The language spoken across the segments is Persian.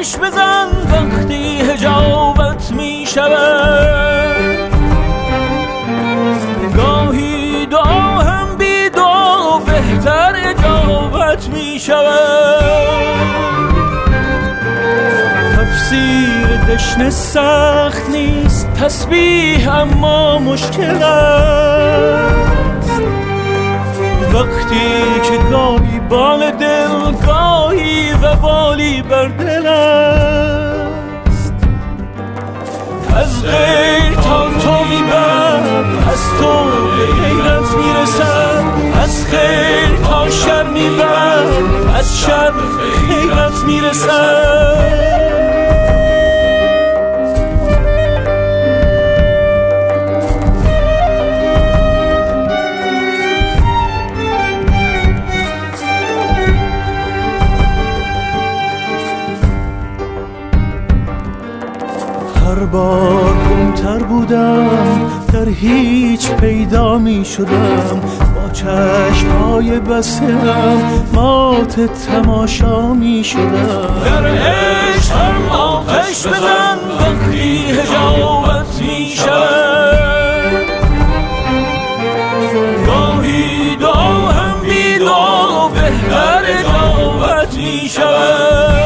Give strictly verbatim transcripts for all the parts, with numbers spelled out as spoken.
آتش بزن وقتی حجابت می شود. گاهی دعا هم بی دعا بهتر اجابت می شود. تفسیر دشنه سخت نیست تسبیح اما مشکل است. وقتی که گاهی بال دل گاهی و بالی بر دل است. از غیر تا تو میبرد از تو به غیرت میرسد. از خیر تا شر میبرد از شر به غیرت میرسد. هر بار گمتر بودم در هیچ پیدا می شدم. با چشمهای بستم مات تماشا می شدم. در عشق هم آتش بزن وقتی حجابت می شود. گاهی دعا هم بی دعا بهتر اجابت می شود.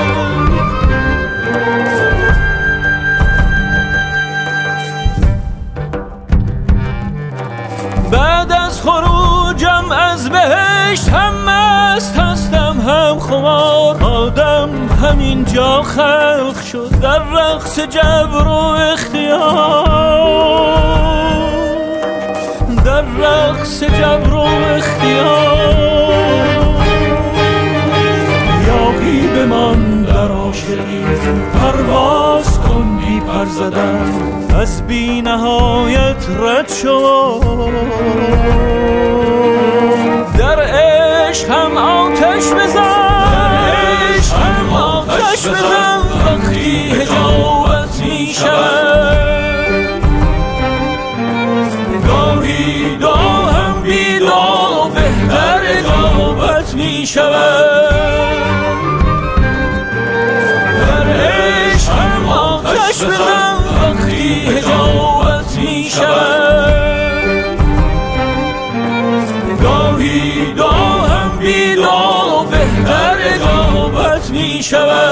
بعد از خروجم از بهشت هم مست هستم هم خمار. آدم همینجا خلق شد در رقص جبر و اختیار. در رقص جبر و اختیار. یاقی بمان در عاشقی پرواز کن بی پر زدن. از بی نهایت رد شو. در عشق هم آتش بزن. عشق هم آتش بزن وقتی حجابت می شود. گاهی دعا هم بی دعا بهتر اجابت می شود. در عشق هم آتش بزن وقتی حجابت می شود. گاهی دعا هم بی دعا بهتر اجابت می شود.